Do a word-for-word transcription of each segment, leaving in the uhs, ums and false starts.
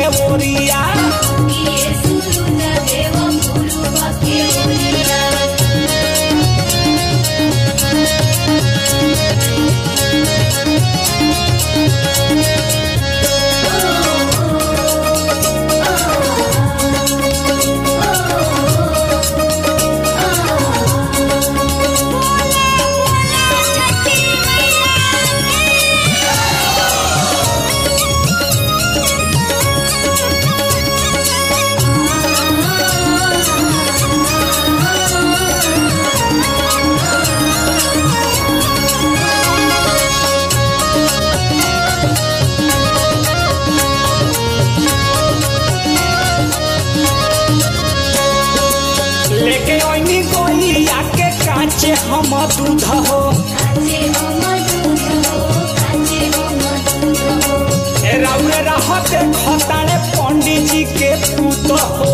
के ओरिया लेके ओइनी गोइया के काचे हम दूध हो राउरे रहते खताने पंडित जी के पूत हो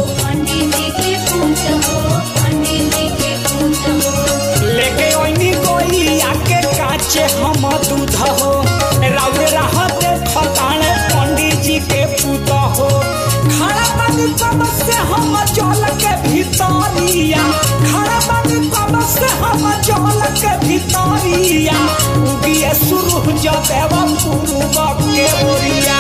लेके ओइनी गोइया के काचे हम दूध हो राउरे रहते खताने पंडित जी के पूत हो खड़ा बानी कब से हम जल के भितरिया खड़ा बानी कब से हम जल के भितरिया उगिए शुरू जब पूर्व के ओरिया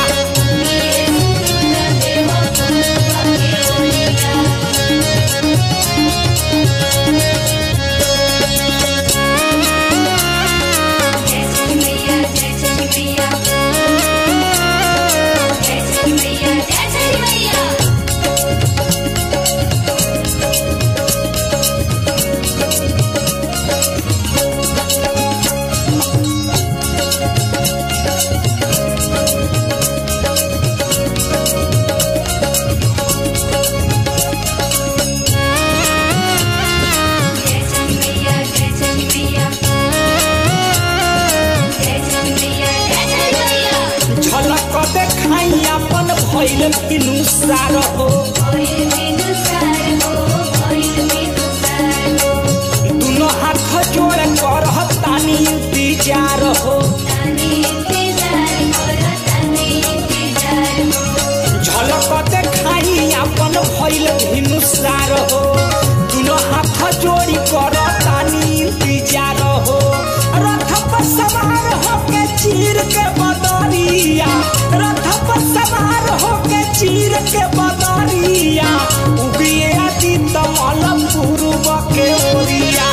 अपन भइल बिनुसार हो दुनो हाथ जोड़ कर तानी इंतजार हो झलक देखाई अपन भइल बिनुसार हो दुनो हाथ जोड़ी कर तानी इंतजार हो रथ पर सवार होके चीर के बदरिया रथ पर सवार होके चीर के बदरिया उगिए आदि तमल पूर्व के ओरिया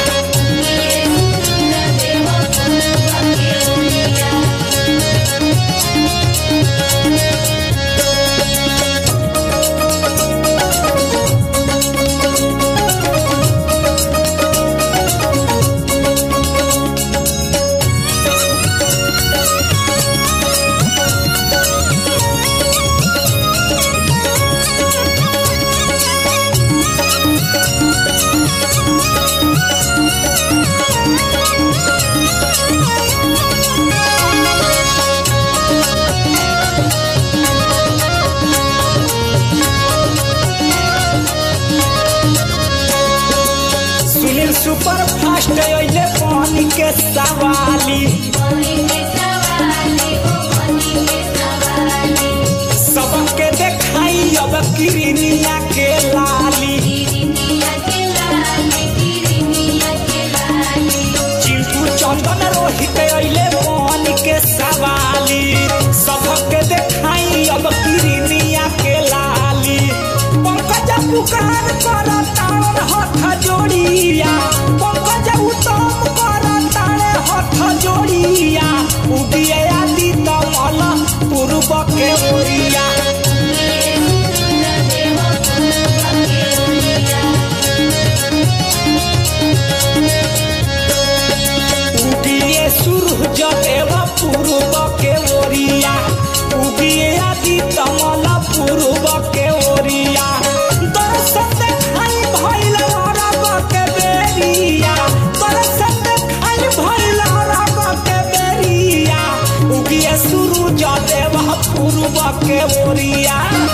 सुपर फास्ट अइले पानी के सवाली सबके देखाई अब किरनिया के लाली चिंटू चंदन रोहित अइले पानी के सवाली सबके देखाई अब किरनिया के लाली पंकज पुकार कर तार हाथ जोड़िया पंकज उत्तम कर तारे हाथ जोड़िया उगिए आदि तमल पूर्व के ओरिया उगिए सूरज देव पूर्व के ओरिया उगिए आदि तमल पूर्व के ओरिया दर्शन देखाई भइल अरब के बेरिया दर्शन देखाई भइल अरब के बेरिया उगिए सूरज देव पूर्व के ओरिया।